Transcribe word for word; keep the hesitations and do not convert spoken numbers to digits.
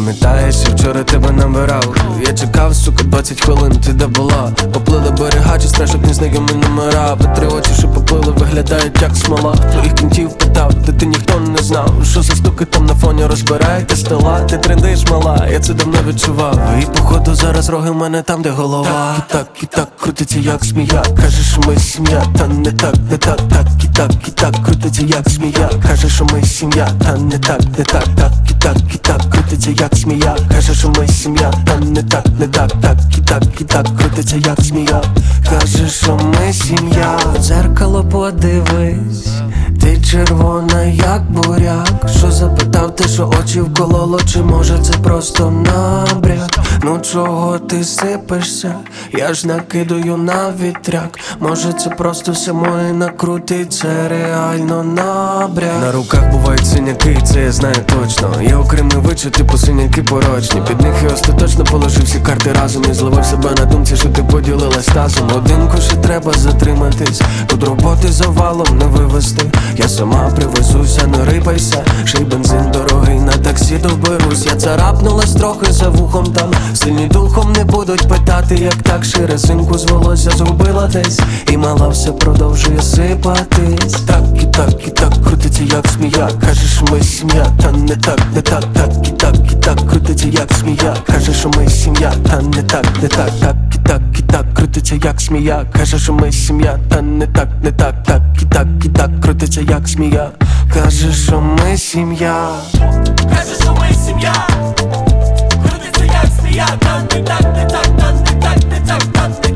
Пам'ятаєш, я вчора тебе набирав. Я чекав, сука, двадцять хвилин, ти де була? Поплили берега, чи страшок незнайомі номера. Витри очі, що поплили, виглядають як смола. Твоїх кінтів питав, де ти ніхто не знав. Що за стуки там на фоні розбираєте стола? Ти трендиш, мала, я це давно відчував. І походу зараз роги в мене там, де голова. І так, і так, крутиться як змія. Каже, що ми сім'я, та не так, не так, так, і так, і так, крутиться як змія. Каже, що ми сім'я, та не так, не так, так, і так, і так, крутиться як змія. Каже, що ми сім'я, та не так, не так, так, і так, і так, крутиться як змія. Каже, що ми сім'я. В дзеркало подивись, ти червона як буряк. Що запитав ти, що очі вкололо, чи може це просто набряк? Ну чого ти сипешся? Я ж накидаю на вітряк. Може це просто все моє накрути, це реально набряк. На руках бувають синяки, це я знаю точно. Є окремий вичут, типу синяки порочні. Під них я остаточно положив всі карти разом і зловив себе на думці, що ти поділилась тазом. Одинку ще треба затриматись, тут роботи завалом не вивезти. Я сама привезуся, не рипайся, ще й бензин дорогий, на таксі доберусь. Я царапнулась трохи за вухом там. Сильні духом не будуть питати, як так. Ще резинку з волосся згубила десь, і мала все продовжує сипатись. Так і так, і так, крутиться як змія. Кажеш, ми сім'я, та не так, не так, так, і так, і так, крутиться як змія. Каже, що ми сім'я, та не так, не так, так, і так, і так, крутиться як змія. Каже, що ми сім'я, та не так, не так, так, і так, і так, крутиться як змія. Каже, що ми сім'я. Каже, що ми сім'я. Крутиться як змія. Та не так, не так, та не так, не так, та не